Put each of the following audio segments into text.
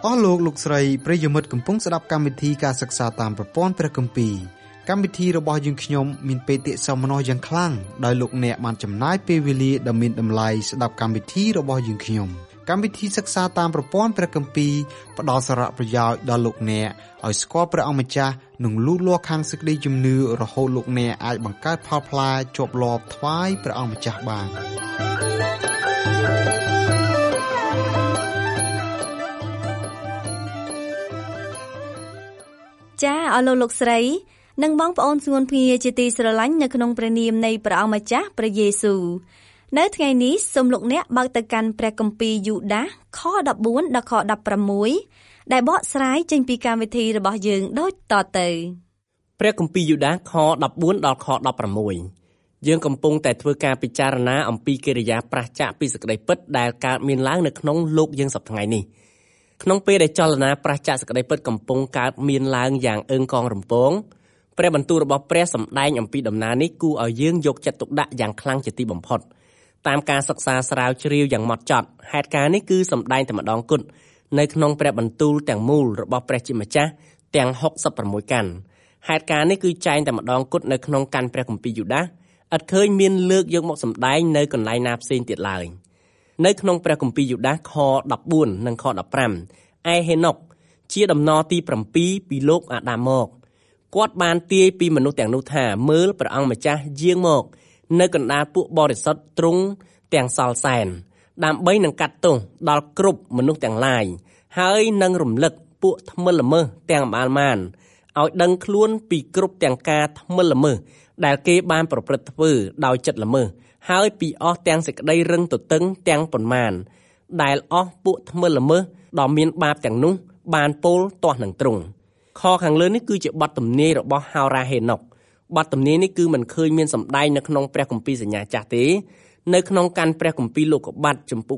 អស់លោកស្រីប្រិយមិត្តកំពុងស្ដាប់កម្មវិធីការសិក្សាតាមប្រព័ន្ធព្រះគម្ពីរកម្មវិធីរបស់យើងខ្ញុំមានបេតិសោមនស្សយ៉ាងខ្លាំងដោយលោកអ្នកបានចំណាយពេលវេលាដ៏មានតម្លៃស្ដាប់កម្មវិធីរបស់យើងខ្ញុំកម្មវិធីសិក្សាតាមប្រព័ន្ធព្រះគម្ពីរផ្ដល់សារៈប្រយោជន៍ដល់លោកអ្នកឲ្យស្គាល់ព្រះអង្គម្ចាស់និងលូតលាស់ខាងសេចក្តីជំនឿរហូតលោកអ្នកអាចបង្កើតផលផ្លែជាប់លាប់ថ្វាយព្រះអង្គម្ចាស់បានចាអស់លោកស្រីនិងបងប្អូនស្ងួនភ្ងាជាទីស្រឡាញ់នៅក្នុងព្រះនាមនៃព្រះអង្គម្ចាស់ព្រះយេស៊ូវនៅថ្ងៃនេះសូមលោកអ្នកបើកទៅកាន់ព្រះគម្ពីរយូដាសខ14ដល់ខ16ដែលបកស្រាយចេញពីកម្មវិធីរបស់យើងដូចតទៅព្រះគម្ពីរយូដាសខ14ដល់ខ16យើងកំពុងតែធ្វើការពិចារណាអំពីកិរិយាប្រឆាចពីសេចក្តីពិតដែលកើតមានឡើងនៅក្នុងលោកយើងសប្តាហ៍ថ្ងៃនេះក្នុងពេលដែលចលនាប្រឆាចសេចក្តីពិតកំពុងកើតមានឡើងយ៉ាងអឹងកងរំពងព្រះបន្ទូលរបស់ព្រះសម្ដែងអំពីដំណើរនេះគួរឲ្យយើងយកចិត្តទុកដាក់យ៉ាងខ្លាំងជាទីបំផុតតាមការសិក្សាស្រាវជ្រាវយ៉ាងម៉ត់ចត់ហេតុការណ៍នេះគឺសម្ដែងតែម្ដងគត់នៅក្នុងព្រះបន្ទូលទាំងមូលរបស់ព្រះជាម្ចាស់ទាំង66កាន់ហេតុការណ៍នេះគឺចែងតែម្ដងគត់នៅក្នុងកាន់ព្រះគម្ពីរយូដាសឥតឃើញមានលើកយកមកសម្ដែងនៅកន្លែងណាផ្សេងទៀតឡើយនៅក្នុងព្រះគម្ពីរយូដាសខ14និងខ15ឯហេណុកជាដំណរទី7ពីលោកអាដាមមកគាត់បានទាយពីមនុស្សទាំងនោះថាមើលព្រះអង្គម្ចាស់យាងមកនៅកណ្ដាលពួកបរិសុទ្ធទ្រង់ទាំងសល់សែនដើម្បីនឹងកាត់ទោសដល់គ្រប់មនុស្សទាំងឡាយហើយនឹងរំលឹកពួកថ្មិលល្មើសទាំងម្អាលម៉ានឲ្យដឹងខ្លួនពីគ្រប់ទាំងការថ្មិលល្មើសដែលគេបានប្រព្រឹត្តធ្វើដោយចិត្តល្មើសហើយពីអស់ទាំងសេចក្តីរឹងទទឹងទាំងប៉ុន្មានដែលអស់ពួកថ្មិលល្មើសដ៏មានបាបទាំងនោះបានពោលទាស់នឹងទ្រង់ខខាងលើនេះគឺជាបទទំនាយរបស់ហោរ៉ាហេណុកបទទំនាយនេះគឺមិនឃើញមានសម្ដែងនៅក្នុងព្រះគម្ពីរសញ្ញាចាស់ទេនៅក្នុងកាន់ព្រះគម្ពីរលោកុបាទជំពូក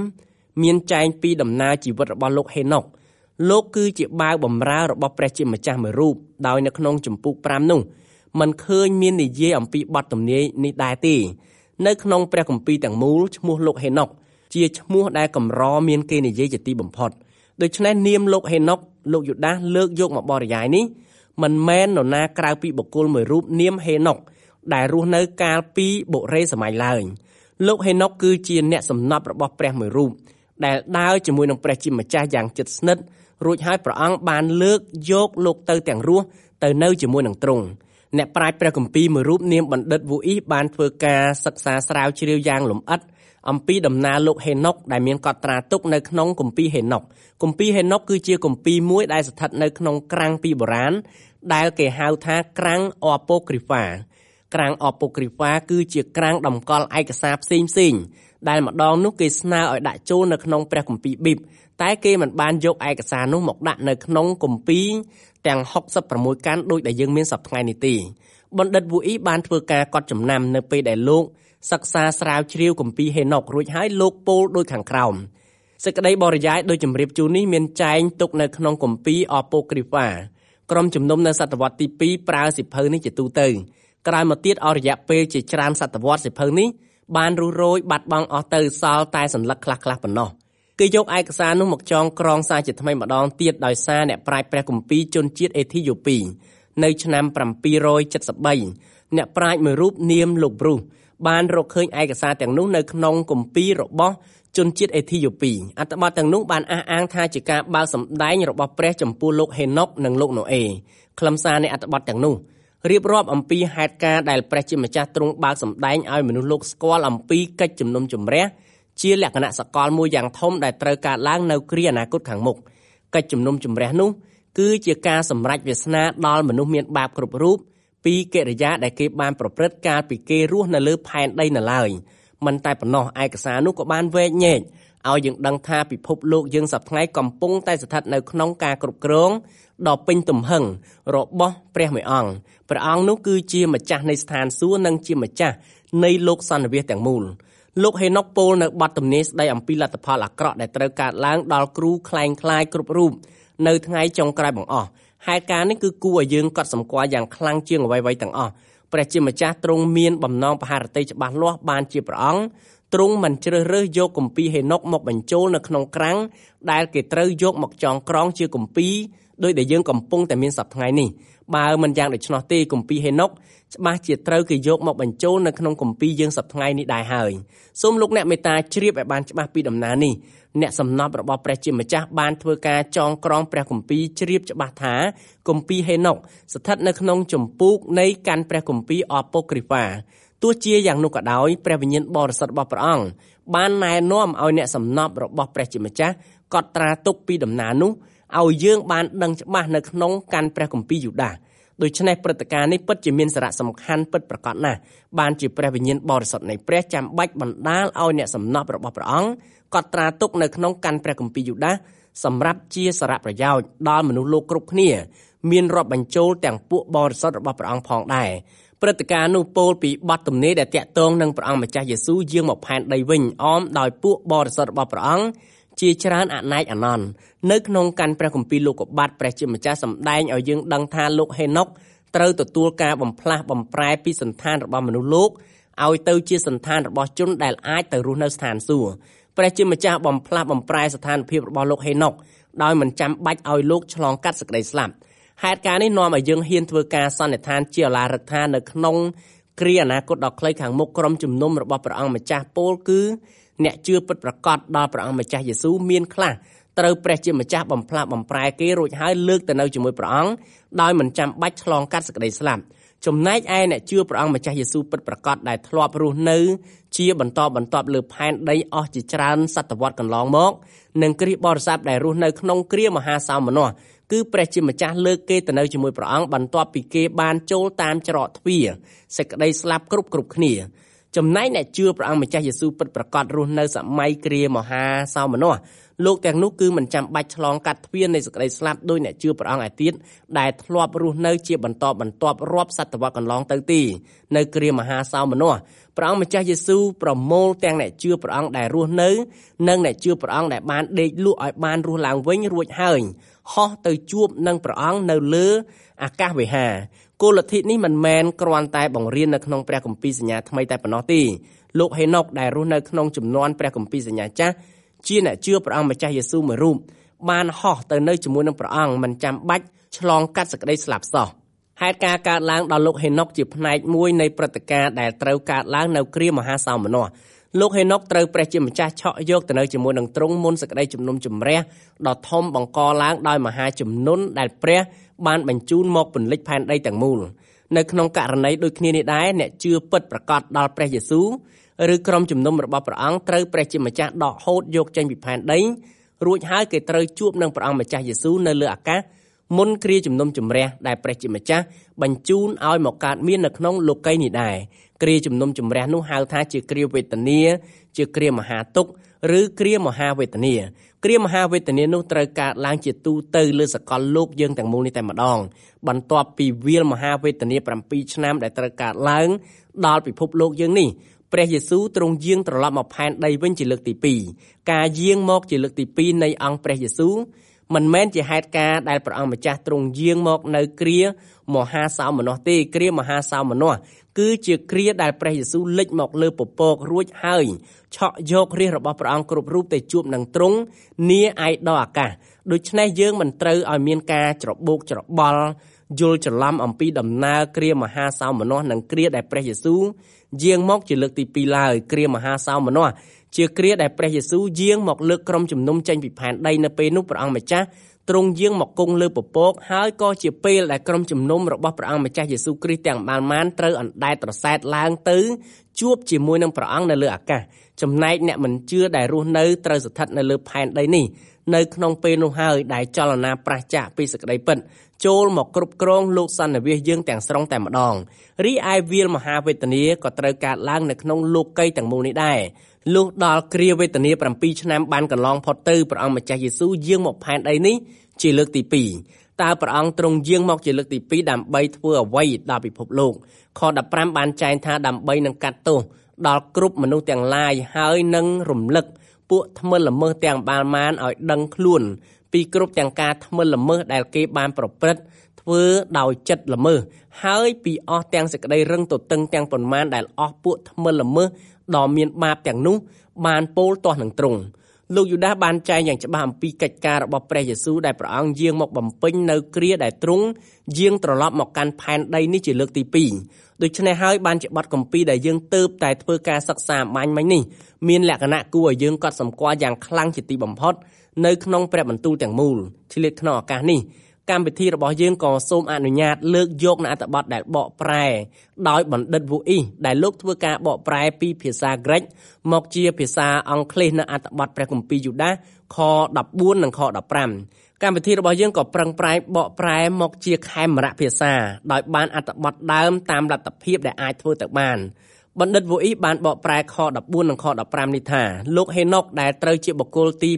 5មានចែងពីដំណើរជីវិតរបស់លោកហេណុកលោកគឺជាបាវបម្រើរបស់ព្រះជាម្ចាស់មួយរូបដោយនៅក្នុងជំពូក5នោះមិនឃើញមាននិយាយអំពីបទទំនាយនេះដែរទេនៅក្នុងព្រះគម្ពីរទាំងមូលឈ្មោះលោកហេណុកជាឈ្មោះដែលកម្រមានគេនិយាយជាទីបំផុតដូច្នេះនាមលោកហេណុកលោកយូដាសលើកយកមកបរិយាយនេះមិនមែននរណាក្រៅពីបុគ្គលមួយរូបនាមហេណុកដែលរស់នៅកាលពីបុរេសម័យឡើយលោកហេណុកគឺជាអ្នកសំណប់របស់ព្រះមួយរូបដែលដើរជាមួយនឹងព្រះជាម្ចាស់យ៉ាងជិតស្និទ្ធរួចហើយព្រះអង្គបានលើកយកលោកទៅទាំងរស់ទៅនៅជាមួយនឹងទ្រង់អ្នកប្រាជ្ញព្រះគម្ពីរមួយរូបនាមបណ្ឌិតវូអ៊ីសបានធ្វើការសិក្សាស្រាវជ្រាវយ៉ាងលម្អិតអំពីដំណើរលោកហេណុកដែលមានកត់ត្រាទុកនៅក្នុងគម្ពីរហេណុកគម្ពីរហេណុកគឺជាគម្ពីរមួយដែលស្ថិតនៅក្នុងក្រាំងពីបុរាណដែលគេហៅថាក្រាំងអប៉ូគ្រីហ្វាក្រាំងអប៉ូគ្រីហ្វាគឺជាក្រាំងតម្កល់ឯកសារផ្សេងដែលម្ដងនោះគេស្នើឲ្យដាក់ចូលនៅក្នុងព្រះគម្ពីរប៊ីបតែគេមិនបានយកឯកសារនោះមកដាក់នៅក្នុងគម្ពីរទាំង66កាន់ដូចដែលយើងមានសប្តាហ៍ថ្ងៃនេះទេបណ្ឌិតវូអ៊ីបានធ្វើការកត់ចំណាំនៅពេលដែលលោកសិក្សាស្រាវជ្រាវគម្ពីរហេណុករួចហើយលោកពោលដូចខាងក្រោមសេចក្តីបរិយាយដោយជម្រាបជូននេះមានចែងទុកនៅក្នុងគម្ពីរអប៉ូគ្រីហ្វាក្រុមជំនុំនៅសតវត្សទី2ប្រើសិភៅនេះជាទូទៅក្រោយមកទៀតអស់រយៈពេលជាច្រើនសតវត្សសិភៅនេះបានរុះរោយបាត់បង់អស់ទៅសល់តែសន្លឹកខ្លះប៉ុណ្ណោះគេយកឯកសារនោះមកចងក្រងសារជាថ្មីម្ដងទៀតដោយសារអ្នកប្រាជ្ញព្រះគម្ពីរជនជាតិអេធីយ៉ូពីនៅឆ្នាំ773អ្នកប្រាជ្ញមួយរូបនាមលោកប្រុសបានរកឃើញឯកសារទាំងនោះនៅក្នុងគម្ពីររបស់ជនជាតិអេធីយ៉ូពីអត្ថបទទាំងនោះបានអះអាងថាជាការបើកសម្ដែងរបស់ព្រះចំពោះលោកហេណុកនិងលោកណូអេខ្លឹមសារនៃអត្ថបទទាំងនោះរៀបរាប់អំពីហេតុការណ៍ដែលព្រះជាម្ចាស់ទ្រង់បើកសម្ដែងឲ្យមនុស្សលោកស្គាល់អំពីកិច្ចជំនុំជម្រះជាលក្ខណៈសកលមួយយ៉ាងធំដែលត្រូវកើតឡើងនៅគ្រាអនាគតខាងមុខកិច្ចជំនុំជម្រះនោះគឺជាការសម្រេចវាសនាដល់មនុស្សមានបាបគ្រប់រូបពីកិរិយាដែលគេបានប្រព្រឹត្តកាលពីគេរស់នៅលើផែនដីនៅឡើយមិនតែប៉ុណ្ណោះឯកសារនោះក៏បានវែកញែកឲ្យយើងដឹងថាពិភពលោកយើងសប្តាហ៍ថ្ងៃកំពុងតែស្ថិតនៅក្នុងការគ្រប់គ្រងដ៏ពេញទំហឹងរបស់ព្រះមួយអង្គព្រះអង្គនោះគឺជាម្ចាស់នៃស្ថានសួគ៌និងជាម្ចាស់នៃលោកសន្និវាសទាំងមូលលោកហេណុកពោលនៅបទទំនាយស្ដីអំពីលទ្ធផលអាក្រក់ដែលត្រូវកើតឡើងដល់គ្រូក្លែងក្លាយគ្រប់រូបនៅថ្ងៃចុងក្រោយបង្អស់ហេតុការណ៍នេះគឺគួរឲ្យយើងកត់សម្គាល់យ៉ាងខ្លាំងជាងអ្វីៗទាំងអស់ព្រះជាម្ចាស់ទ្រង់មានបំណងបហារតីច្បាស់លាស់បានជាព្រះអង្គទ្រង់មិនជ្រើសរើសយកគម្ពីរហេណុកមកបញ្ចូលនៅក្នុងក្រាំងដែលគេត្រូវយកមកចងក្រងជាគម្ពីរដោយដែលយើងកំពុងតែមានសប្តាហ៍ថ្ងៃនេះបើមិនយ៉ាងដូច្នោះទេគម្ពីរហេណុកច្បាស់ជាត្រូវគេយកមកបញ្ចូលនៅក្នុងគម្ពីរយើងសប្តាហ៍ថ្ងៃនេះដែរហើយសូមលោកអ្នកមេត្តាជ្រាបឲ្យបានច្បាស់ពីដំណើរនេះអ្នកសំណប់របស់ព្រះជាម្ចាស់បានធ្វើការចងក្រងព្រះគម្ពីរជ្រាបច្បាស់ថាគម្ពីរហេណុកស្ថិតនៅក្នុងជំពូកនៃកាន់ព្រះគម្ពីរអប៉ូគ្រីហ្វាទោះជាយ៉ាងនោះក៏ដោយព្រះវិញ្ញាណបរិសុទ្ធរបស់ព្រះអង្គបានណែនាំឲ្យអ្នកសំណប់របស់ព្រះជាម្ចាស់កត់ត្រាទុកពីដំណើរនោះឲ្យយើងបានដឹងច្បាស់នៅក្នុងកាន់ព្រះគម្ពីរយូដាដូច្នេះព្រឹត្តិការណ៍នេះពិតជាមានសារៈសំខាន់ពិតប្រាកដណាស់បានជាព្រះវិញ្ញាណបរិសុទ្ធនៃព្រះចាំបាច់បណ្ដាលឲ្យអ្នកសំណប់របស់ព្រះអង្គកត់ត្រាទុកនៅក្នុងកាន់ព្រះគម្ពីរយូដាសម្រាប់ជាសារៈប្រយោជន៍ដល់មនុស្សលោកគ្រប់គ្នាមានរាប់បញ្ចូលទាំងពួកបរិសុទ្ធរបស់ព្រះអង្គផងដែរព្រឹត្តិការណ៍នោះពោលពីបទទំនាយដែលតាក់ទងនឹងព្រះអង្គម្ចាស់យេស៊ូវយាងមកផែនដីវិញអមដោយពួកបរិសុទ្ធរបស់ព្រះអង្គជាច្រើនអនេកអនន្តនៅក្នុងកាន់ព្រះគម្ពីរលោកុបាទព្រះជាម្ចាស់សម្ដែងឲ្យយើងដឹងថាលោកហេណុកត្រូវទទួលការបំផ្លាស់បំប្រែពីសន្តានរបស់មនុស្សលោកឲ្យទៅជាសន្តានរបស់ជនដែលអាចទៅរស់នៅស្ថានសួគ៌ព្រះជាម្ចាស់បំផ្លាស់បំប្រែស្ថានភាពរបស់លោកហេណុកដោយមិនចាំបាច់ឲ្យលោកឆ្លងកាត់សេចក្តីស្លាប់ហេតុការណ៍នេះនាំឲ្យយើងហ៊ានធ្វើការសន្និដ្ឋានជាឧឡារិកថានៅក្នុងគ្រាអនាគតដ៏ខ្លីខាងមុខក្រុមជំនុំរបស់ព្រះអង្គម្ចាស់ពោលគឺអ្នកជឿពិតប្រាកដដល់ព្រះអង្គម្ចាស់យេស៊ូវមានខ្លះត្រូវព្រះជាម្ចាស់បំផ្លាស់បំប្រែគេរួចហើយលើកទៅនៅជាមួយព្រះអង្គដោយមិនចាំបាច់ឆ្លងកាត់សេចក្តីស្លាប់ចំណែកឯអ្នកជឿព្រះអង្គម្ចាស់យេស៊ូវពិតប្រាកដដែលធ្លាប់រស់នៅជាបន្តបន្ទាប់លើផែនដីអស់ជាច្រើនសតវត្សរ៍កន្លងមកនិងគ្រីស្ទបរិស័ទដែលរស់នៅក្នុងគ្រាមហាសោមនស្សគឺព្រះជាម្ចាស់លើកគេទៅនៅជាមួយព្រះអង្គបន្ទាប់ពីគេបានចូលតាមច្រកទ្វារសេចក្តីស្លាប់គ្រប់គ្នាចំណែកអ្នកជឿព្រះអង្គម្ចាស់យេស៊ូវពិតប្រាកដរស់នៅសម័យគ្រាមហាសោមនស្សលោកទាំងនោះគឺមិនចាំបាច់ឆ្លងកាត់ទ្វារនៃសេចក្តីស្លាប់ដោយអ្នកជឿព្រះអង្គឯទៀតដែលធ្លាប់រស់នៅជាបន្តបន្ទាប់រាប់សតវត្សរ៍កន្លងទៅទីនៅគ្រាមហាសោមនស្សព្រះអង្គម្ចាស់យេស៊ូវប្រមូលទាំងអ្នកជឿព្រះអង្គដែលរស់នៅនិងអ្នកជឿព្រះអង្គដែលបានដេកលក់ឲ្យបានរស់ឡើងវិញរួចហើយហោះទៅជួបនឹងព្រះអង្គនៅលើអាកាសវិហារគោលលទ្ធិនេះមិនមែនគ្រាន់តែបង្រៀននៅក្នុងព្រះគម្ពីរសញ្ញាថ្មីតែប៉ុណ្ណោះទេលោកហេណុកដែលរស់នៅក្នុងជំនាន់ព្រះគម្ពីរសញ្ញាចាស់ជាអ្នកជឿព្រះអង្គម្ចាស់យេស៊ូវមួយរូបបានហោះទៅនៅជាមួយនឹងព្រះអង្គមិនចាំបាច់ឆ្លងកាត់សេចក្តីស្លាប់សោះហេតុការណ៍កើតឡើងដល់លោកហេណុកជាផ្នែកមួយនៃព្រឹត្តិការណ៍ដែលត្រូវកើតឡើងនៅគ្រាមហាសោមនស្សលោកហេណុកត្រូវព្រះជាម្ចាស់ឆក់យកទៅនៅជាមួយនឹងទ្រង់មុនសេចក្តីជំនុំជម្រះដ៏ធំបង្កឡើងដោយមហាជំនន់ដែលព្រះបានបញ្ជូនមកពន្លិចផែនដីទាំងមូលនៅក្នុងករណីដូចគ្នានេះដែរអ្នកជឿពិតប្រាកដដល់ព្រះយេស៊ូវឬក្រុមជំនុំរបស់ព្រះអង្គត្រូវព្រះជាម្ចាស់ដកហូតយកចេញពីផែនដីរួចហើយគេត្រូវជួបនឹងព្រះអង្គម្ចាស់យេស៊ូវនៅលើអាកាសមុនគ្រាជំនុំជម្រះដែលព្រះជាម្ចាស់បញ្ជូនឲ្យមកកើតមាននៅក្នុងលោកីយ៍នេះដែរគ្រាជំនុំជម្រះនោះហៅថាជាគ្រាវេទនាជាគ្រាមហាទុក្ខឬគ្រាមហាវេទនាគ្រាមហាវេទនានោះត្រូវកើតឡើងជាទូទៅលើសកលលោកយើងទាំងមូលនេះតែម្ដងបន្ទាប់ពីវាលមហាវេទនា7ឆ្នាំដែលត្រូវកើតឡើងដល់ពិភពលោកយើងនេះព្រះយេស៊ូវទ្រង់យាងត្រឡប់មកផែនដីវិញជាលើកទី2ការយាងមកជាលើកទី2នៃអង្គព្រះយេស៊ូវមិនមែនជាហេតុការណ៍ដែលព្រះអង្គម្ចាស់ទ្រង់យាងមកនៅគ្រាមហាសោមនស្សទេគ្រាមហាសោមនស្សគឺជាគ្រាដែលព្រះយេស៊ូវលេចមកលើពពករួចហើយឆក់យករាជរបស់ព្រះអង្គគ្រប់រូបទៅជួបនឹងទ្រង់នាឯកដល់អាកាសដូច្នេះយើងមិនត្រូវឲ្យមានការច្របូកច្របល់យល់ច្រឡំអំពីដំណើរគ្រាមហាសោមនស្សនិងគ្រាដែលព្រះយេស៊ូវយាងមកជាលើកទី2ឡើយគ្រាមហាសោមនស្សជាគ្រាដែលព្រះយេស៊ូវយាងមកលើកក្រុមជំនុំចេញពីផែនដីនៅពេលនោះព្រះអង្គម្ចាស់ទ្រង់យាងមកគង់លើពពកហើយក៏ជាពេលដែលក្រុមជំនុំរបស់ព្រះអង្គម្ចាស់យេស៊ូវគ្រីស្ទទាំងម៉ានត្រូវអណ្ដែតត្រសែតឡើងទៅជួបជាមួយនឹងព្រះអង្គនៅលើអាកាសចំណែកអ្នកមិនជឿដែលរស់នៅត្រូវស្ថិតនៅលើផែនដីនេះនៅក្នុងពេលនោះហើយដែលចលនាប្រះចាកពីសេចក្តីពិតចូលមកគ្រប់គ្រងលោកសន្និវាសយើងទាំងស្រុងតែម្ដងរីឯវាលមហាវេទនាក៏ត្រូវកើតឡើងនៅក្នុងលោកីយ៍ទាំងមូលនេះដែរលុះដល់គ្រាវេទនា7ឆ្នាំបានកន្លងផុតទៅព្រះអង្គម្ចាស់យេស៊ូវយាងមកផែនដីនេះជាលើកទី2តើព្រះអង្គទ្រង់យាងមកជាលើកទី2ដើម្បីធ្វើអ្វីដល់ពិភពលោកខ15បានចែងថាដើម្បីនឹងកាត់ទោសដល់គ្រប់មនុស្សទាំងឡាយហើយនឹងរំលឹកពួកថ្មិលល្មើសទាំងបាល់ម៉ានឲ្យដឹងខ្លួនពីគ្រប់ទាំងការថ្មិលល្មើសដែលគេបានប្រព្រឹត្តធ្វើដោយចិត្តល្មើសហើយពីអស់ទាំងសេចក្តីរឹងទទឹងទាំងប៉ុន្មានដែលអស់ពួកថ្មិលល្មើសដ៏មានបាបទាំងនោះបានពោលទាស់នឹងទ្រង់លោកយូដាសបានចែងយ៉ាងច្បាស់អំពីកិច្ចការរបស់ព្រះយេស៊ូវដែលព្រះអង្គយាងមកបំពេញនៅគ្រាដែលទ្រង់យាងត្រឡប់មកកាន់ផែនដីនេះជាលើកទី2ដូច្នេះហើយបានជាបទគម្ពីរដែលយើងទើបតែធ្វើការសិក្សាអំបញ្ញមិញនេះមានលក្ខណៈគួរឲ្យយើងកត់សម្គាល់យ៉ាងខ្លាំងជាទីបំផុតនៅក្នុងព្រះបន្ទូលទាំងមូលឆ្លៀតក្នុងឱកាសនេះកម្មវិធីរបស់យើងក៏សូមអនុញ្ញាតលើកយកនៅអត្ថបទដែលបកប្រែដោយបណ្ឌិតវូអ៊ីសដែលលោកធ្វើការបកប្រែពីភាសាក្រិកមកជាភាសាអង់គ្លេសនៅអត្ថបទព្រះគម្ពីរយូដាសខ14និងខ15កម្មវិធីរបស់យើងក៏ប្រឹងប្រែងបកប្រែមកជាខេមរៈភាសាដោយបានអត្ថបទដើមតាមលទ្ធភាពដែលអាចធ្វើទៅបានបណ្ឌិតវូអ៊ីសបានបកប្រែខ14និងខ15នេះថាលោកហេណុកដែលត្រូវជាបុគ្គលទី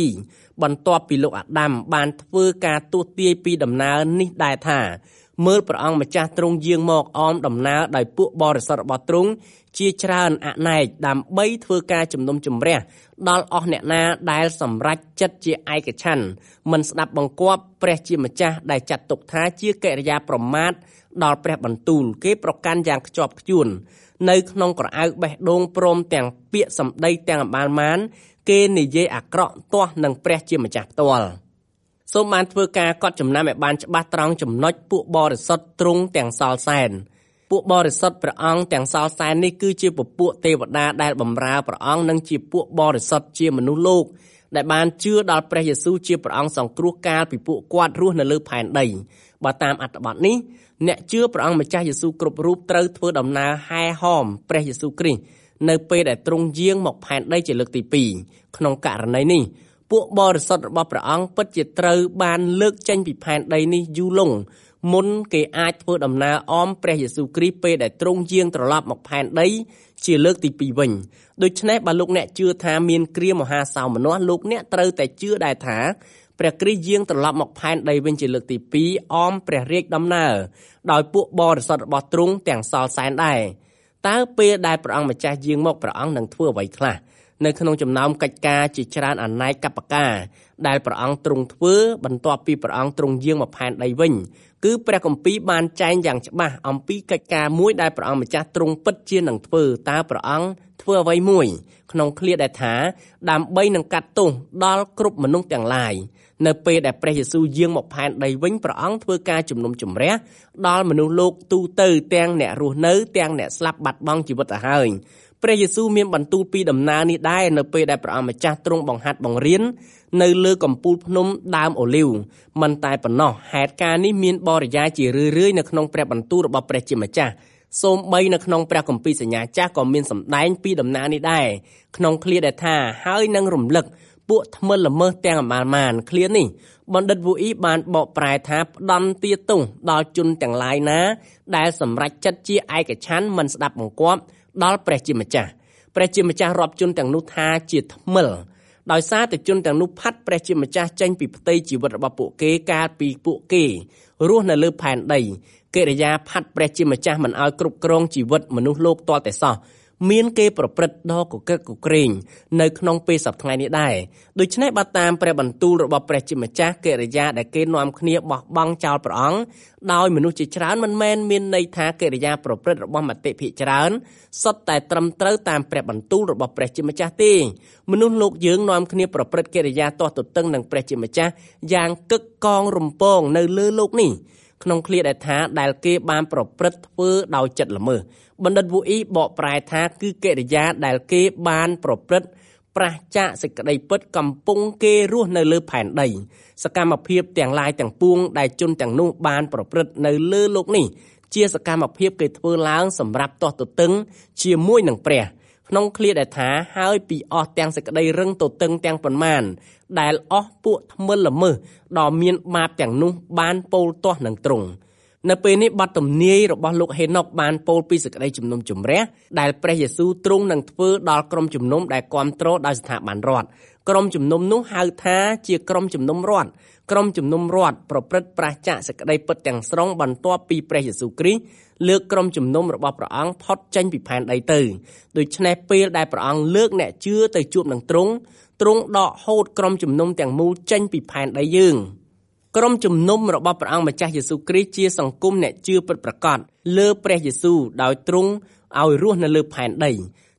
7បន្ទាប់ពីលោកអាដាមបានធ្វើការទស្សន៍ទាយពីដំណើរនេះដែរថាមើលព្រះអង្គម្ចាស់ទ្រង់យាងមកអមដំណើរដោយពួកបរិសុទ្ធរបស់ទ្រង់ជាច្រើនអនេកដើម្បីធ្វើការជំនុំជម្រះដល់អស់អ្នកណាដែលសម្រេចចិត្តជាឯកច្ឆន្ទមិនស្ដាប់បង្គាប់ព្រះជាម្ចាស់ដែលចាត់ទុកថាជាកិរិយាប្រមាថដល់ព្រះបន្ទូលគេប្រកាន់យ៉ាងខ្ជាប់ខ្ជួននៅក្នុងក្រអៅបេះដូងព្រមទាំងពាក្យសម្ដីទាំងអបាលមានគេនិយាយអាក្រក់ទាស់នឹងព្រះជាម្ចាស់ផ្ទាល់សូមបានធ្វើការកត់ចំណាំឲ្យបានច្បាស់ត្រង់ចំណុចពួកបរិសុទ្ធទ្រង់ទាំងសល់សែនពួកបរិសុទ្ធព្រះអង្គទាំងសល់សែននេះគឺជាពពួកទេវតាដែលបម្រើព្រះអង្គនិងជាពួកបរិសុទ្ធជាមនុស្សលោកដែលបានជឿដល់ព្រះយេស៊ូវជាព្រះអង្គសង្គ្រោះកាលពីពួកគាត់រស់នៅលើផែនដីបើតាមអត្ថបទនេះអ្នកជឿព្រះអង្គម្ចាស់យេស៊ូវគ្រប់រូបត្រូវធ្វើដំណើរហែហោមព្រះយេស៊ូវគ្រីស្ទនៅពេលដែលទ្រង់យាងមកផែនដីជាលើកទី2ក្នុងករណីនេះពួកបរិសុទ្ធរបស់ព្រះអង្គពិតជាត្រូវបានលើកចេញពីផែនដីនេះយូរលង់មុនគេអាចធ្វើដំណើរអមព្រះយេស៊ូវគ្រីស្ទពេលដែលទ្រង់យាងត្រឡប់មកផែនដីជាលើកទី2វិញដូច្នេះបើលោកអ្នកជឿថាមានគ្រាមហាសោមនស្សលោកអ្នកត្រូវតែជឿដែរថាព្រះគ្រីស្ទយាងត្រឡប់មកផែនដីវិញជាលើកទី2អមព្រះរាជដំណើរដោយពួកបរិសុទ្ធរបស់ទ្រង់ទាំងសល់សែនដែរតើពេលដែលព្រះអង្គម្ចាស់យាងមកព្រះអង្គនឹងធ្វើអ្វីខ្លះនៅក្នុងចំណោមកិច្ចការជាច្រើនអនេកបការដែលព្រះអង្គទ្រង់ធ្វើបន្ទាប់ពីព្រះអង្គទ្រង់យាងមកផែនដីវិញគឺព្រះគម្ពីរបានចែងយ៉ាងច្បាស់អំពីកិច្ចការមួយដែលព្រះអង្គម្ចាស់ទ្រង់ពិតជានឹងធ្វើតើព្រះអង្គធ្វើអ្វីមួយក្នុងឃ្លាដែលថាដើម្បីនឹងកាត់ទោសដល់គ្រប់មនុស្សទាំងឡាយនៅពេលដែលព្រះយេស៊ូវយាងមកផែនដីវិញព្រះអង្គធ្វើការជំនុំជម្រះដល់មនុស្សលោកទូទៅទាំងអ្នករស់នៅទាំងអ្នកស្លាប់បាត់បង់ជីវិតទៅហើយព្រះយេស៊ូវមានបន្ទូលពីដំណើរនេះដែរនៅពេលដែលព្រះអង្គម្ចាស់ទ្រង់បង្ហាត់បង្រៀននៅលើកំពូលភ្នំដើមអូលីវមិនតែប៉ុណ្ណោះហេតុការណ៍នេះមានបរិយាយជារឿយៗនៅក្នុងព្រះបន្ទូលរបស់ព្រះជាម្ចាស់សូម្បីនៅក្នុងព្រះគម្ពីរសញ្ញាចាស់ក៏មានសម្ដែងពីដំណើរនេះដែរក្នុងឃ្លាដែលថាហើយនឹងរំលឹកពួកថ្មិលល្មើសទាំងអមាលមានឃ្លានេះបណ្ឌិតវូអ៊ីបានបកប្រែថាផ្ដន់ទាទោសដល់ជនទាំងឡាយណាដែលសម្រេចចិត្តជាឯកច្ឆន្ទមិនស្ដាប់បង្គាប់ដល់ព្រះជាម្ចាស់រាប់ជនទាំងនោះថាជាថ្មិលដោយសារតែជនទាំងនោះផាត់ព្រះជាម្ចាស់ចេញពីផ្ទៃជីវិតរបស់ពួកគេកាលពីពួកគេរស់នៅលើផែនដីកិរិយាផាត់ព្រះជាម្ចាស់មិនឲ្យគ្រប់គ្រងជីវិតមនុស្សលោកទាល់តែសោះមានគេប្រព្រឹត្តដ៏កកិតកក្រែងនៅក្នុងពេលសប្តាហ៍នេះដែរដូច្នេះបើតាមព្រះបន្ទូលរបស់ព្រះជាម្ចាស់កិរិយាដែលគេនាំគ្នាបោះបង់ចោលព្រះអង្គដោយមនុស្សជាច្រើនមិនមែនមានន័យថាកិរិយាប្រព្រឹត្តរបស់មតិភិកច្រើនសុទ្ធតែត្រឹមត្រូវតាមព្រះបន្ទូលរបស់ព្រះជាម្ចាស់ទេមនុស្សលោកយើងនាំគ្នាប្រព្រឹត្តកិរិយាទាស់ទទឹងនឹងព្រះជាម្ចាស់យ៉ាងកឹកកងរំពងនៅលើលោកនេះក្នុងឃ្លាដែលថាដែលគេបានប្រព្រឹត្តធ្វើដោយចិត្តល្មើសបណ្ឌិតវូអ៊ីបកប្រែថាគឺកិរិយាដែលគេបានប្រព្រឹត្តប្រឆាចសេចក្តីពិតកំពុងគេរស់នៅលើផែនដីសកម្មភាពទាំងឡាយទាំងពួងដែលជនទាំងនោះបានប្រព្រឹត្តនៅលើលោកនេះជាសកម្មភាពគេធ្វើឡើងសម្រាប់ទាស់ទទឹងជាមួយនឹងព្រះក្នុងឃ្លាដែលថាហើយពីអស់ទាំងសេចក្តីរឹងទទឹងទាំងប៉ុន្មានដែលអស់ពួកថ្មិលល្មើសដ៏មានបាបទាំងនោះបានពោលទាស់នឹងទ្រង់នៅពេលនេះបទទំនាយរបស់លោកហេណុកបានពោលពីសេចក្តីជំនុំជម្រះដែលព្រះយេស៊ូវទ្រង់នឹងធ្វើដល់ក្រុមជំនុំដែលគាំទ្រដោយស្ថាប័នរដ្ឋក្រុមជំនុំនោះហៅថាជាក្រុមជំនុំរដ្ឋប្រព្រឹត្តប្រឆាចសេចក្តីពិតទាំងស្រុងបន្ទាប់ពីព្រះយេស៊ូវគ្រីស្ទលើកក្រុមជំនុំរបស់ព្រះអង្គផុតចេញពីផែនដីទៅដូច្នេះពេលដែលព្រះអង្គលើកអ្នកជឿទៅជួបនឹងទ្រង់ដកហូតក្រុមជំនុំទាំងមូលចេញពីផែនដីយើងក្រុមជំនុំរបស់ព្រះអង្គម្ចាស់យេស៊ូវគ្រីស្ទជាសង្គមអ្នកជឿពិតប្រាកដលើព្រះយេស៊ូវដោយទ្រង់ឲ្យរស់នៅលើផែនដី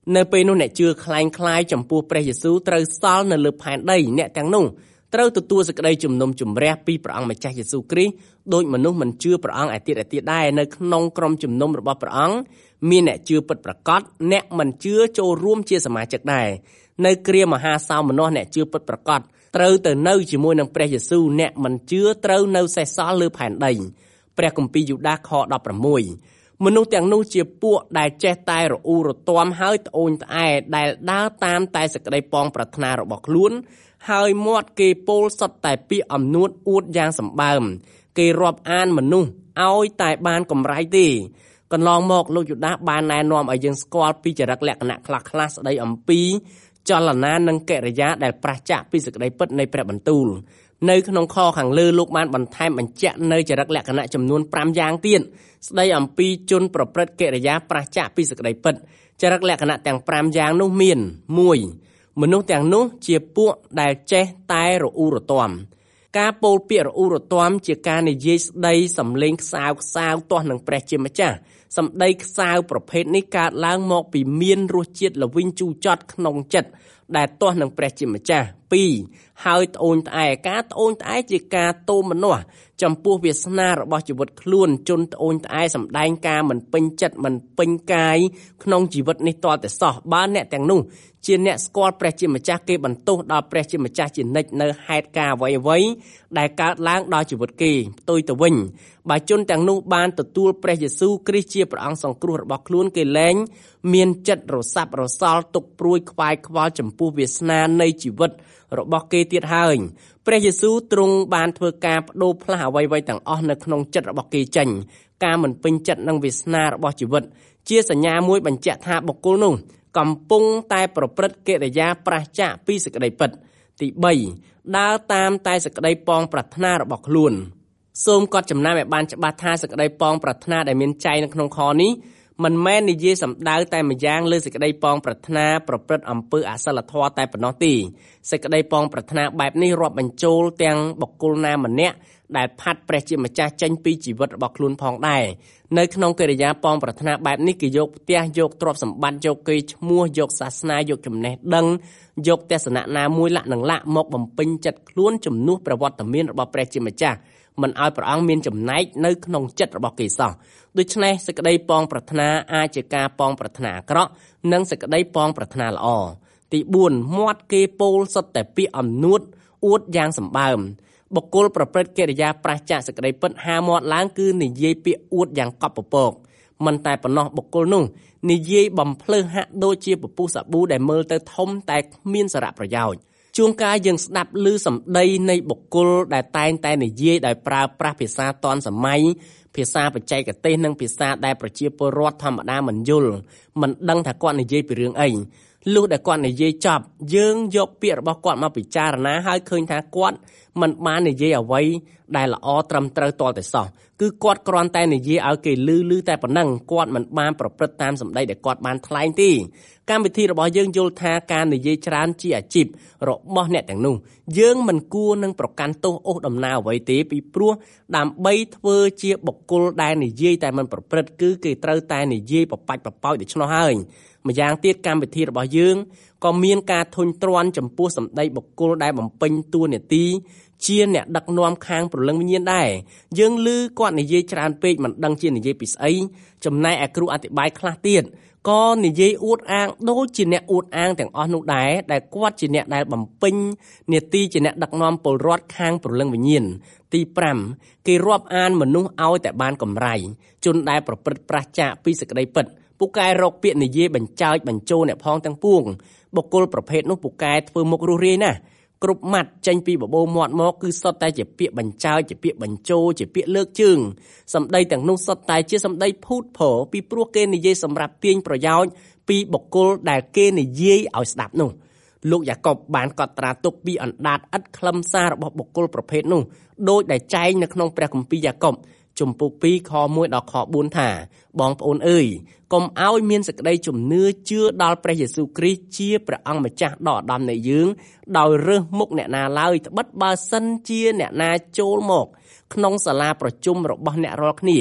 នៅពេលនោះអ្នកជឿคล้ายៗចំពោះព្រះយេស៊ូវត្រូវសល់នៅលើផែនដីអ្នកទាំងនោះត្រូវទទួលសេចក្តីជំនុំជម្រះពីព្រះអង្គម្ចាស់យេស៊ូវគ្រីស្ទដោយមនុស្សមិនជឿព្រះអង្គឯទៀតដែរនៅក្នុងក្រុមជំនុំរបស់ព្រះអង្គមានអ្នកជឿពិតប្រាកដអ្នកមិនជឿចូលរួមជាសមាជិកដែរនៅគ្រាមហាសោមនស្សអ្នកជឿពិតប្រាកដត្រូវទៅនៅជាមួយនឹងព្រះយេស៊ូវអ្នកមិនជឿត្រូវនៅសេសសល់លើផែនដីព្រះគម្ពីរយូដាខ16មនុស្សទាំងនោះជាពួកដែលចេះតែរអ៊ូរទាំហើយត្អូញត្អែដែលដើរតាមតែសេចក្តីប៉ងប្រាថ្នារបស់ខ្លួនហើយមាត់គេពោលសុទ្ធតែពាក្យអំនួតអួតយ៉ាងសម្បើមគេរាប់អានមនុស្សឲ្យតែបានកម្រៃទេកន្លងមកលោកយូដាបានណែនាំឲ្យយើងស្គាល់ពីចរិតលក្ខណៈខ្លះៗស្ដីអំពីចលនានិងកិរិយាដែលប្រឆាចពីសេចក្តីពិតនៃព្រះបន្ទូលនៅក្នុងខខាងលើលោកបានបន្ថែមបញ្ជាក់នៅចរិតលក្ខណៈចំនួន5យ៉ាងទៀតស្ដីអំពីជនប្រព្រឹត្តកិរិយាប្រឆាចពីសេចក្តីពិតចរិតលក្ខណៈទាំង5យ៉ាងនោះមាន 1. មនុស្សទាំងនោះជាពួកដែលចេះតែរអ៊ូរទាំការពោលពាក្យរអ៊ូរទាំជាការនិយាយស្ដីសំឡេងខ្សោៗទាស់នឹងព្រះជាម្ចាស់សម្ដីខ្សោប្រភេទនេះកើតឡើងមកពីមានរសជាតិល្វីងជូរចត់ក្នុងចិត្តដែលទាស់នឹងព្រះជាម្ចាស់ 2. ហើយត្អូញត្អែការត្អូញត្អែជាការទោមនស្សចំពោះវាសនារបស់ជីវិតខ្លួនជនត្អូញត្អែសម្ដែងការមិនពេញចិត្តមិនពេញកាយក្នុងជីវិតនេះទាល់តែសោះបើអ្នកទាំងនោះជាអ្នកស្គាល់ព្រះជាម្ចាស់គេបន្ទោសដល់ព្រះជាម្ចាស់ជានិច្ចនៅហេតុការអ្វីៗដែលកើតឡើងដល់ជីវិតគេផ្ទុយទៅវិញបើជនទាំងនោះបានទទួលព្រះយេស៊ូវគ្រីស្ទជាព្រះអង្គសង្គ្រោះរបស់ខ្លួនគេលែងមានចិត្តរសាប់រសល់ទុកព្រួយខ្វាយខ្វល់ចំពោះវាសនានៃជីវិតរបស់គេទៀតហើយព្រះយេស៊ូវទ្រង់បានធ្វើការបដូរផ្លាស់អ្វីៗទាំងអស់នៅក្នុងចិត្តរបស់គេចេញការមិនពេញចិត្តនឹងវាសនារបស់ជីវិតជាសញ្ញាមួយបញ្ជាក់ថាបុគ្គលនោះកំពុងតែប្រព្រឹត្តកិរិយាប្រឆាចពីសេចក្តីពិតទី3ដើរតាមតែសេចក្តីប៉ងប្រាថ្នារបស់ខ្លួនសូមកត់ចំណាំឲ្យបានច្បាស់ថាសេចក្តីប៉ងប្រាថ្នាដែលមានចែងនៅក្នុងខនេះមិនមែននិយាយសំដៅតែម្យ៉ាងលើសេចក្តីប៉ងប្រាថ្នាប្រព្រឹត្តអំពើអសិលធម៌តែប៉ុណ្ណោះទេសេចក្តីប៉ងប្រាថ្នាបែបនេះរាប់បញ្ចូលទាំងបុគ្គលណាម្នាក់ដែលផាត់ព្រះជាម្ចាស់ចេញពីជីវិតរបស់ខ្លួនផងដែរនៅក្នុងកិរិយាប៉ងប្រាថ្នាបែបនេះគេយកផ្ទះយកទ្រព្យសម្បត្តិយកកេរ្តិ៍ឈ្មោះយកសាសនាយកចំណេះដឹងយកទស្សនៈណាមួយលាក់នឹងលាក់មកបំពេញចិត្តខ្លួនជំនួសប្រវត្តិមានរបស់ព្រះជាម្ចាស់មិនឲ្យព្រះអង្គមានចំណែកនៅក្នុងចិត្តរបស់គេសោះដូច្នេះសេចក្តីប៉ងប្រាថ្នាអាចជាការប៉ងប្រាថ្នាអាក្រក់និងសេចក្តីប៉ងប្រាថ្នាល្អទី4មាត់គេពោលសុទ្ធតែពាក្យអំនួតអួតយ៉ាងសម្បើមបុគ្គលប្រព្រឹត្តកិរិយាប្រឆាចសេចក្តីពិតហាមាត់ឡើងគឺនិយាយពាក្យអួតយ៉ាងកប់ពពកមិនតែប៉ុណ្ណោះបុគ្គលនោះនិយាយបំភ្លើសហាក់ដូចជាពពុះសាប៊ូដែលមើលទៅធំតែគ្មានសារៈប្រយោជន៍ជួនកាលយើងស្ដាប់ឮសម្ដីនៃបុគ្គលដែលតែងតែនិយាយដោយប្រើប្រាស់ភាសាទាន់សម័យភាសាបច្ចេកទេសនិងភាសាដែលប្រជាពលរដ្ឋធម្មតាមិនយល់មិនដឹងថាគាត់និយាយពីរឿងអីលុះដែលគាត់និយាយចប់យើងយកពាក្យរបស់គាត់មកពិចារណាហើយឃើញថាគាត់មិនបាននិយាយអ្វីដែលល្អត្រឹមត្រូវទាល់តែសោះគឺគាត់គ្រាន់តែនិយាយឲ្យគេឮតែប៉ុណ្ណឹងគាត់មិនបានប្រព្រឹត្តតាមសម្ដីដែលគាត់បានថ្លែងទេកម្មវិធីរបស់យើងយល់ថាការនិយាយច្រើនជាអាជីពរបស់អ្នកទាំងនោះយើងមិនគួរនឹងប្រកាន់ទោសអូសដំណើរអ្វីទេពីព្រោះដើម្បីធ្វើជាបុគ្គលដែលនិយាយតែមិនប្រព្រឹត្តគឺគេត្រូវតែនិយាយបបាច់បបោចដូច្នោះហើយម្យ៉ាងទៀតកម្មវិធីរបស់យើងក៏មានការធុញទ្រាន់ចំពោះសម្ដីបុគ្គលដែលបំពេញតួនាទីជាអ្នកដឹកនាំខាងព្រលឹងវិញ្ញាណដែរយើងឮគាត់និយាយច្រើនពេកមិនដឹងជានិយាយពីស្អីចំណែកឯគ្រូអធិប្បាយខ្លះទៀតក៏និយាយអួតអាងដូចជាអ្នកអួតអាងទាំងអស់នោះដែរដែលគាត់ជាអ្នកដែលបំពេញនាទីជាអ្នកដឹកនាំពលរដ្ឋខាងព្រលឹងវិញ្ញាណទី5គេរាប់អានមនុស្សឲ្យតែបានកម្រៃជនដែលប្រព្រឹត្តប្រឆាចពីសេចក្តីពិតពូកែរកពាក្យនិយាយបញ្ចើចបញ្ចូលអ្នកផងទាំងពួងបុគ្គលប្រភេទនោះពូកែធ្វើមុខរស់រាយណាស់គ្រប់ម៉ាត់ចេញពីបបោមាត់មកគឺសុទ្ធតែជាពាក្យបញ្ចើចជាពាក្យបញ្ចូលជាពាក្យលើកជើងសម្ដីទាំងនោះសុទ្ធតែជាសម្ដីភូតភរពីព្រោះគេនិយាយសម្រាប់ទាញប្រយោជន៍ពីបុគ្គលដែលគេនិយាយឲ្យស្ដាប់នោះលោកយ៉ាកុបបានកត់ត្រាទុកពីអណ្ដាតឥតខ្លឹមសាររបស់បុគ្គលប្រភេទនោះដោយដែលចែងនៅក្នុងព្រះគម្ពីរយ៉ាកុបជំពូក2ខ1ដល់ខ4ថាបងប្អូនអើយកុំឲ្យមានសេចក្តីជំនឿជឿដល់ព្រះយេស៊ូវគ្រីស្ទជាព្រះអង្គម្ចាស់ដ៏ឧត្តមនៃយើងដោយរើសមុខអ្នកណាឡើយត្បិតបើសិនជាអ្នកណាចូលមកក្នុងសាលាប្រជុំរបស់អ្នករាល់គ្នា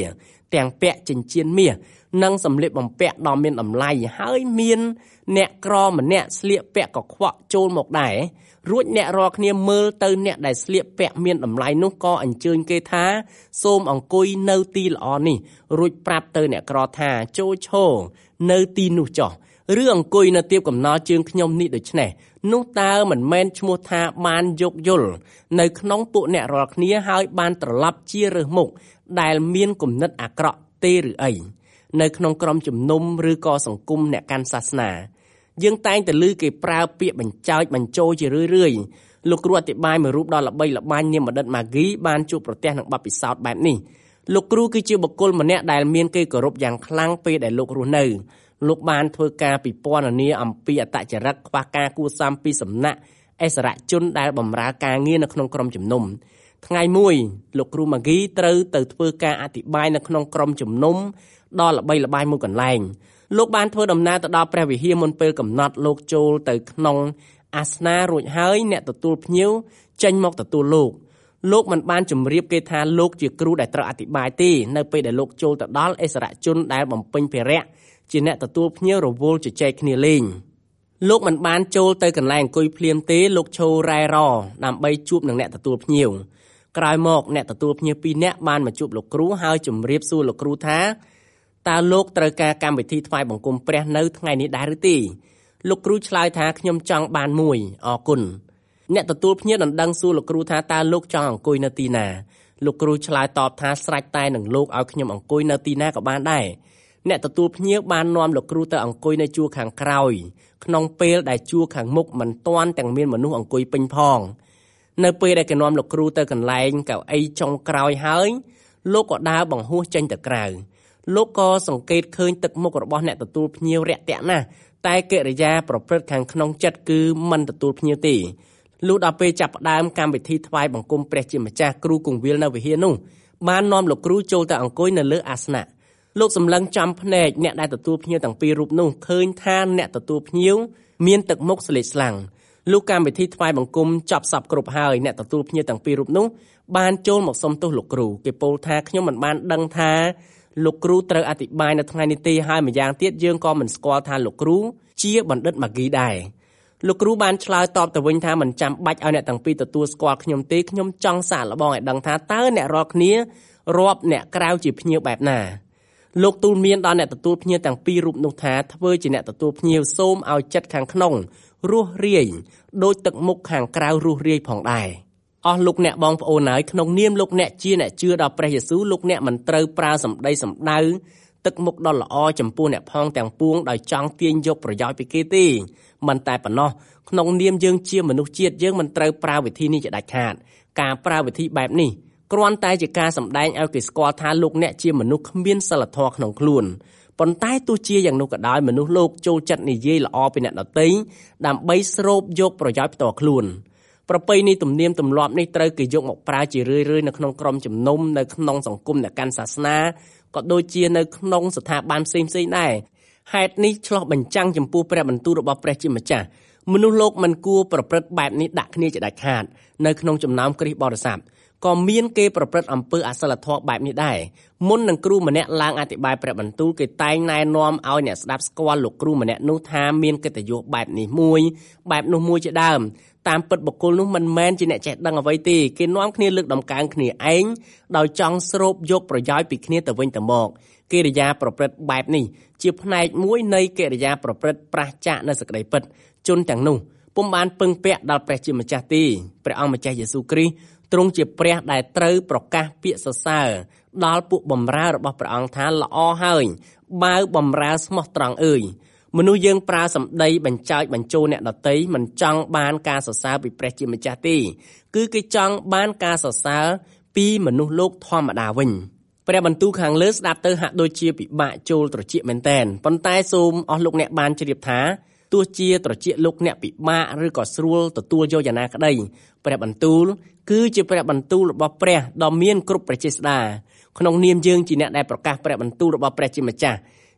ទាំងពាក់ចិញ្ចៀនមាសនិងសម្លៀកបំពាក់ដ៏មានតម្លៃហើយមានអ្នកក្រម្នាក់ស្លៀកពាក់កខ្វក់ចូលមកដែររួចអ្នករាល់គ្នាមើលទៅអ្នកដែលស្លៀកពាក់មានតម្លៃនោះក៏អញ្ជើញគេថាសូមអង្គុយនៅទីល្អនេះរួចប្រាប់ទៅអ្នកក្រថាចូលឈរនៅទីនោះចុះឬអង្គុយនៅទៀបកំណល់ជើងខ្ញុំនេះដូច្នេះនោះតើមិនមែនឈ្មោះថាបានយកយល់នៅក្នុងពួកអ្នករាល់គ្នាហើយបានត្រឡប់ជារើសមុខដែលមានគំនិតអាក្រក់ទេឬអីនៅក្នុងក្រុមជំនុំឬក៏សង្គមអ្នកកាន់សាសនាយើងតែងតែឮគេប្រើពាក្យបញ្ចោចបញ្ចូលជារឿយៗលោកគ្រូអធិប្បាយមួយរូបដ៏ល្បីល្បាញនាមបណ្ឌិតម៉ាហ្គីបានជួបប្រទះនឹងបទពិសោធន៍បែបនេះលោកគ្រូគឺជាបុគ្គលម្នាក់ដែលមានគេគោរពយ៉ាងខ្លាំងពេលដែលលោករស់នៅលោកបានធ្វើការពិពណ៌នាអំពីអត្តចរិតខ្វះការគួរសមពីសំណាក់អិសរជនដែលបម្រើការងារនៅក្នុងក្រុមជំនុំថ្ងៃមួយលោកគ្រូម៉ាហ្គីត្រូវទៅធ្វើការអធិប្បាយនៅក្នុងក្រុមជំនុំដ៏ល្បីល្បាញមួយកន្លែងលោកបានធ្វើដំណើរទៅដល់ព្រះវិហារមុនពេលកំណត់លោកចូលទៅក្នុងអាសនៈរួចហើយអ្នកទទួលភ្ញៀវចេញមកទទួលលោកមិនបានជម្រាបគេថាលោកជាគ្រូដែលត្រូវអធិប្បាយទេនៅពេលដែលលោកចូលទៅដល់អិសរជនដែលបំពេញភារៈជាអ្នកទទួលភ្ញៀវរវល់ជជែកគ្នាលេងលោកមិនបានចូលទៅកន្លែងអង្គុយភ្លាមទេលោកឈររ៉ែរដើម្បីជួបនឹងអ្នកទទួលភ្ញៀវក្រោយមកអ្នកទទួលភ្ញៀវ2នាក់បានមកជួបលោកគ្រូហើយជម្រាបសួរលោកគ្រូថាតើលោកត្រូវការកម្មវិធីថ្វាយបង្គំព្រះនៅថ្ងៃនេះដែរឬទេលោកគ្រូឆ្លើយថាខ្ញុំចង់បានមួយអរគុណអ្នកទទួលភ្ញៀវដណ្ដឹងសួរលោកគ្រូថាតើលោកចង់អង្គុយនៅទីណាលោកគ្រូឆ្លើយតបថាស្រេចតែនឹងលោកឲ្យខ្ញុំអង្គុយនៅទីណាក៏បានដែរអ្នកទទួលភ្ញៀវបាននាំលោកគ្រូទៅអង្គុយនៅជួរខាងក្រោយក្នុងពេលដែលជួរខាងមុខមិនទាន់ទាំងមានមនុស្សអង្គុយពេញផងនៅពេលដែលគេនាំលោកគ្រូទៅកន្លែងកៅអីចុងក្រោយហើយលោកក៏ដើរបង្ហួសចេញទៅក្រៅលោកក៏សង្កេតឃើញទឹកមុខរបស់អ្នកទទួលភ្ញៀវរាក់ទាក់ណាស់តែកិរិយាប្រព្រឹត្តខាងក្នុងចិត្តគឺមិនទទួលភ្ញៀវទេលុះដល់ពេលចាប់ផ្ដើមកម្មវិធីថ្វាយបង្គំព្រះជាម្ចាស់គ្រូគង្វាលនៅវិហារនោះបាននាំលោកគ្រូចូលទៅអង្គុយនៅលើអាសនៈលោកសម្លឹងចំភ្នែកអ្នកដែលទទួលភ្ញៀវទាំងពីររូបនោះឃើញថាអ្នកទទួលភ្ញៀវមានទឹកមុខស្លេកស្លាំងលុះកម្មវិធីថ្វាយបង្គំចប់សពគ្រប់ហើយអ្នកទទួលភ្ញៀវទាំងពីររូបនោះបានចូលមកសុំទោសលោកគ្រូគេពោលថាខ្ញុំមិនបានដឹងថាលោកគ្រូត្រូវអធិប្បាយនៅថ្ងៃនេះទេហើយម្យ៉ាងទៀតយើងក៏មិនស្គាល់ថាលោកគ្រូជាបណ្ឌិតម៉ាហ្គីដែរលោកគ្រូបានឆ្លើយតបទៅវិញថាមិនចាំបាច់ឲ្យអ្នកទាំងពីរទទួលស្គាល់ខ្ញុំទេខ្ញុំចង់សាកល្បងឲ្យដឹងថាតើអ្នករាល់គ្នារាប់អ្នកក្រៅជាភ្ញៀវបែបណាលោកទូលមានដល់អ្នកទទួលភ្ញៀវទាំងពីររូបនោះថាធ្វើជាអ្នកទទួលភ្ញៀវសូមឲ្យចិត្តខាងក្នុងរស់រាយដោយទឹកមុខខាងក្រៅរស់រាយផងដែរអស់លោកអ្នកបងប្អូនហើយក្នុងនាមលោកអ្នកជាអ្នកជឿដល់ព្រះយេស៊ូវលោកអ្នកមិនត្រូវប្រើសម្ដីសម្ដៅទឹកមុខដ៏ល្អចំពោះអ្នកផងទាំងពួងដោយចង់ទាញយកប្រយោជន៍ពីគេទេមិនតែប៉ុណ្ណោះក្នុងនាមយើងជាមនុស្សជាតិយើងមិនត្រូវប្រើវិធីនេះជាដាច់ខាតការប្រើវិធីបែបនេះគ្រាន់តែជាការសម្ដែងឲ្យគេស្គាល់ថាលោកអ្នកជាមនុស្សគ្មានសិលធម៌ក្នុងខ្លួនប៉ុន្តែទោះជាយ៉ាងនោះក៏ដោយមនុស្សលោកចូលចិត្តនិយាយល្អពីអ្នកដទៃដើម្បីស្រូបយកប្រយោជន៍ផ្ទាល់ខ្លួនប្រពៃណីទំនៀមទម្លាប់នេះត្រូវគេយកមកប្រើជារឿយៗនៅក្នុងក្រុមជំនុំនៅក្នុងសង្គមអ្នកកាន់សាសនាក៏ដូចជានៅក្នុងស្ថាប័នផ្សេងៗដែរហេតុនេះឆ្លោះបញ្ចាំងចំពោះព្រះបន្ទូលរបស់ព្រះជាម្ចាស់មនុស្សលោកមិនគួរប្រព្រឹត្តបែបនេះដាក់គ្នាជាដាច់ខាតនៅក្នុងចំណោមគ្រិស្តបរិស័ទក៏មានគេប្រព្រឹត្តអំពើអសិលធម៌បែបនេះដែរមុននឹងគ្រូម្នាក់ឡើងអធិប្បាយព្រះបន្ទូលគេតែងណែនាំឲ្យអ្នកស្ដាប់ស្គាល់លោកគ្រូម្នាក់នោះថាមានកិត្តិយសបែបនេះមួយបែបនោះមួយជាដើមតាមពិតបុគ្គលនោះមិនមែនជាអ្នកចេះដឹងអ្វីទេគេនាំគ្នាលើកដំកើងគ្នាឯងដោយចង់ស្រូបយកប្រយោជន៍ពីគ្នាទៅវិញទៅមកកិរិយាប្រព្រឹត្តបែបនេះជាផ្នែកមួយនៃកិរិយាប្រព្រឹត្តប្រឆាចនៅសេចក្តីពិតជនទាំងនោះពុំបានពឹងពាក់ដល់ព្រះជាម្ចាស់ទេព្រះអង្គម្ចាស់យេស៊ូវគ្រីស្ទទ្រង់ជាព្រះដែលត្រូវប្រកាសពាក្យសរសើរដល់ពួកបម្រើរបស់ព្រះអង្គថាល្អហើយបើបម្រើស្មោះត្រង់អើយមនុស្សយើងប្រើសម្ដីបញ្ចោចបញ្ចូលអ្នកដទៃមិនចង់បានការសរសើរពីព្រះជាម្ចាស់ទេគឺគេចង់បានការសរសើរពីមនុស្សលោកធម្មតាវិញព្រះបន្ទូលខាងលើស្ដាប់ទៅហាក់ដូចជាពិបាកចូលត្រចៀកមែនទែនប៉ុន្តែសូមអស់លោកអ្នកបានជ្រាបថាទោះជាត្រចៀកលោកអ្នកពិបាកឬក៏ស្រួលទទួលយកយ៉ាងណាក្តីព្រះបន្ទូលគឺជាព្រះបន្ទូលរបស់ព្រះដ៏មានគ្រប់ព្រះចេស្តាក្នុងនាមយើងជាអ្នកដែលប្រកាសព្រះបន្ទូលរបស់ព្រះជាម្ចាស់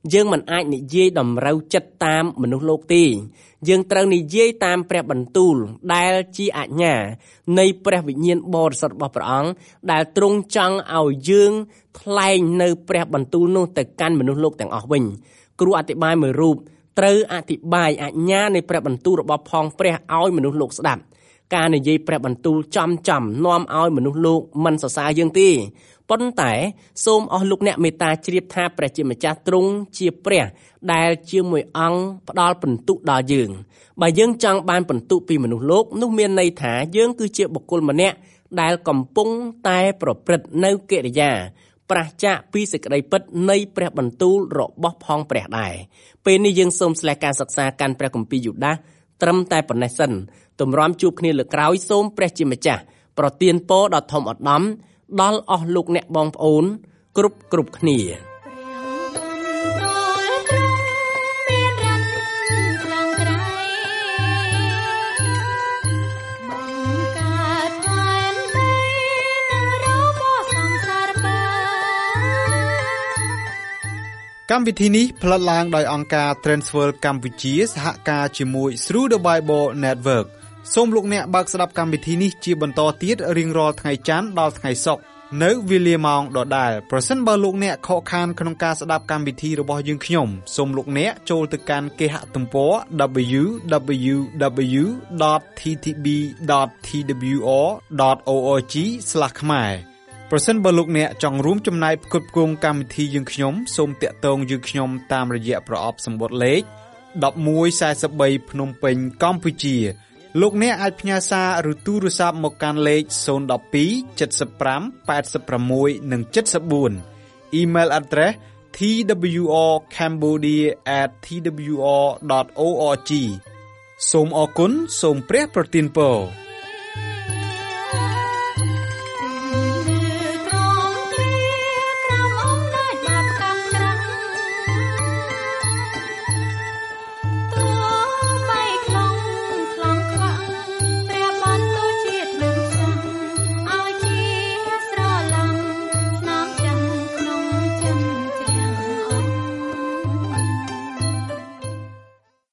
យើងមិនអាចនិយាយតម្រូវចិត្តតាមមនុស្សលោកទេយើងត្រូវនិយាយតាមព្រះបន្ទូលដែលជាអាជ្ញានៃព្រះវិញ្ញាណបរិសុទ្ធរបស់ព្រះអង្គដែលទ្រង់ចង់ឲ្យយើងថ្លែងនៅព្រះបន្ទូលនោះទៅកាន់មនុស្សលោកទាំងអស់វិញគ្រូអធិប្បាយមួយរូបត្រូវអធិប្បាយអាជ្ញានៃព្រះបន្ទូលរបស់ផងព្រះឲ្យមនុស្សលោកស្ដាប់ការនិយាយព្រះបន្ទូលចំនាំឲ្យមនុស្សលោកមិនសរសើរយើងទេប៉ុន្តែសូមអស់លោកអ្នកមេត្តាជ្រាបថាព្រះជាម្ចាស់ទ្រង់ជាព្រះដែលជាមួយអង្គផ្ដល់បន្ទុកដល់យើងបើយើងចង់បានបន្ទុកពីមនុស្សលោកនោះមានន័យថាយើងគឺជាបុគ្គលម្នាក់ដែលកំពុងតែប្រព្រឹត្តនៅកិរិយាប្រឆាចពីសេចក្តីពិតនៃព្រះបន្ទូលរបស់ផងព្រះដែរពេលនេះយើងសូមស្លេះការសិក្សាកាន់ព្រះគម្ពីរយូដាសត្រឹមតែប៉ុណ្ណេះសិនទម្រាំជួបគ្នាលើកក្រោយសូមព្រះជាម្ចាស់ប្រទានពរដ៏ធំឧត្តមដល់អស់លោកអ្នកបងប្អូនគ្រប់គ្នាកម្មវិធីនេះផ្លាត់ឡើងដោយអង្គការ Transworld កម្ពុជាសហការជាមួយ Through the Bible Network សូមលោកអ្នកបើកស្ដាប់កម្មវិធីនេះជាបន្តទៀតរៀងរាល់ថ្ងៃច័ន្ទដល់ថ្ងៃសុក្រនៅវេលាម៉ោងដដែលប្រសិនបើលោកអ្នកខកខានក្នុងការស្ដាប់កម្មវិធីរបស់យើងខ្ញុំសូមលោកអ្នកចូលទៅកាន់គេហទំព័រ www.ttb.twr.org/ ខ្មែរប្រសិនបើលោកអ្នកចង់រួមចំណែកផ្គត់ផ្គង់កម្មវិធីយើងខ្ញុំសូមតាក់ទងយើងខ្ញុំតាមរយៈប្រអប់សម្បត្តិលេខ1143ភ្នំពេញកម្ពុជាលោកអ្នកអាចផ្ញើសារឬទូរស័ព្ទមកកាន់លេខ012 75 86 និង 74 Email address twrcambodia@twr.org សូមអរគុណសូមព្រះប្រទានពរ